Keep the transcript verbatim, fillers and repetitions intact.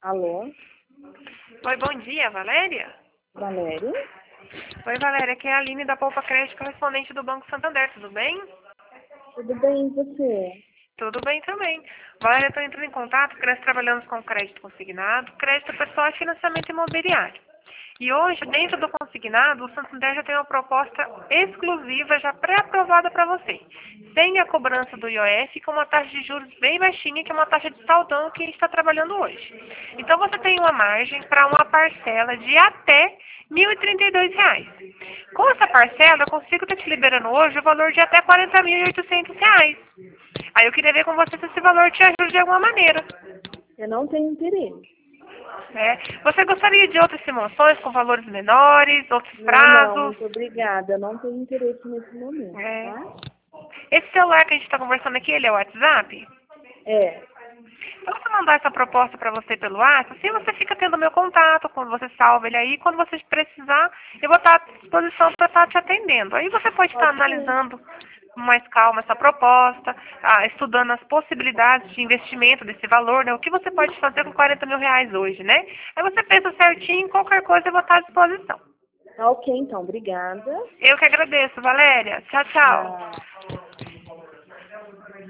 Alô, Oi, bom dia, Valéria? Valéria? Oi, Valéria, aqui é a Aline da Poupa Crédito, correspondente do Banco Santander, tudo bem? Tudo bem, e você? Tudo bem também. Valéria, estou entrando em contato porque nós trabalhamos com crédito consignado, crédito pessoal e financiamento imobiliário. E hoje, dentro do consignado, o Santander já tem uma proposta exclusiva, já pré-aprovada para você. Sem a cobrança do I O F, com uma taxa de juros bem baixinha, que é uma taxa de saldão que a gente está trabalhando hoje. Então, você tem uma margem para uma parcela de até mil e trinta e dois reais. Com essa parcela, eu consigo estar te liberando hoje o valor de até quarenta mil e oitocentos reais. Aí eu queria ver com você se esse valor te ajuda de alguma maneira. Eu não tenho interesse. Né? Você gostaria de outras simulações com valores menores, outros Não, não, prazos? muito obrigada. Eu não tenho interesse nesse momento, É. tá? Esse celular que a gente está conversando aqui, ele é o WhatsApp? É, Eu vou mandar essa proposta para você pelo WhatsApp, assim você fica tendo meu contato, quando você salva ele aí, quando você precisar, eu vou estar à disposição para estar te atendendo. Aí você pode estar pode ser. analisando com mais calma essa proposta, ah, estudando as possibilidades de investimento desse valor, né? O que você pode fazer com quarenta mil reais hoje, né? Aí você pensa certinho, qualquer coisa eu vou estar à disposição. Tá ok, então. Obrigada. Eu que agradeço, Valéria. Tchau, tchau. Tchau.